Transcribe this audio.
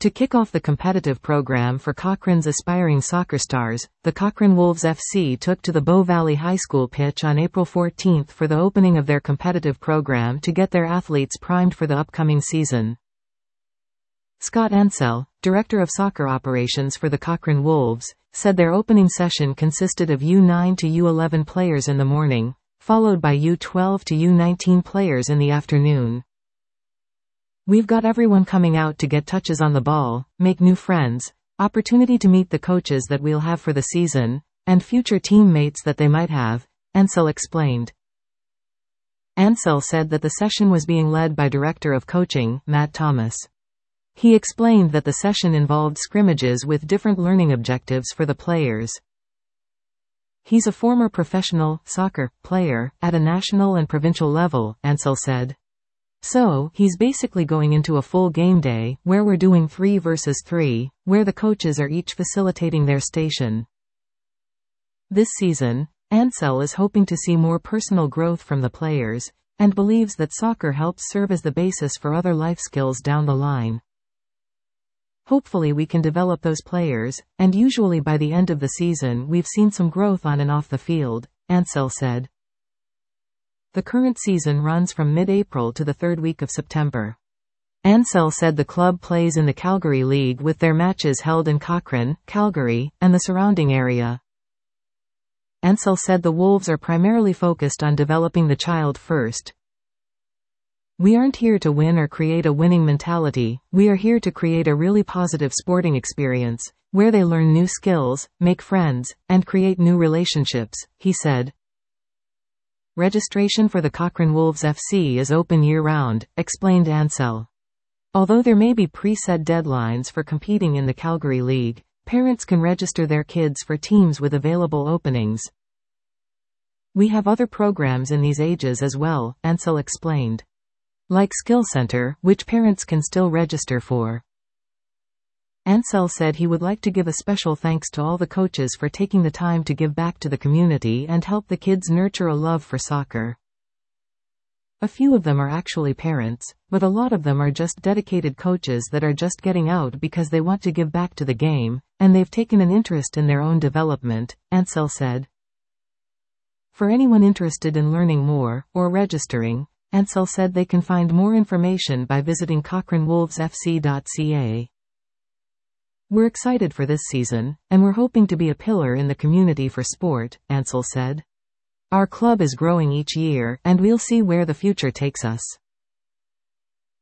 To kick off the competitive program for Cochrane's aspiring soccer stars, the Cochrane Wolves FC took to the Bow Valley High School pitch on April 14 for the opening of their competitive program to get their athletes primed for the upcoming season. Scott Ansell, Director of Soccer Operations for the Cochrane Wolves, said their opening session consisted of U9 to U11 players in the morning, followed by U12 to U19 players in the afternoon. We've got everyone coming out to get touches on the ball, make new friends, opportunity to meet the coaches that we'll have for the season, and future teammates that they might have, Ansell explained. Ansell said that the session was being led by Director of Coaching, Matt Thomas. He explained that the session involved scrimmages with different learning objectives for the players. He's a former professional soccer player at a national and provincial level, Ansell said. So, he's basically going into a full game day, where we're doing 3 versus 3, where the coaches are each facilitating their station. This season, Ansell is hoping to see more personal growth from the players, and believes that soccer helps serve as the basis for other life skills down the line. Hopefully we can develop those players, and usually by the end of the season we've seen some growth on and off the field, Ansell said. The current season runs from mid-April to the third week of September. Ansell said the club plays in the Calgary League with their matches held in Cochrane, Calgary, and the surrounding area. Ansell said the Wolves are primarily focused on developing the child first. We aren't here to win or create a winning mentality, we are here to create a really positive sporting experience, where they learn new skills, make friends, and create new relationships, he said. Registration for the Cochrane Wolves FC is open year-round, explained Ansell. Although there may be preset deadlines for competing in the Calgary League, parents can register their kids for teams with available openings. We have other programs in these ages as well, Ansell explained. Like Skill Center, which parents can still register for. Ansell said he would like to give a special thanks to all the coaches for taking the time to give back to the community and help the kids nurture a love for soccer. A few of them are actually parents, but a lot of them are just dedicated coaches that are just getting out because they want to give back to the game, and they've taken an interest in their own development, Ansell said. For anyone interested in learning more, or registering, Ansell said they can find more information by visiting cochranewolvesfc.ca. We're excited for this season, and we're hoping to be a pillar in the community for sport, Ansell said. Our club is growing each year, and we'll see where the future takes us.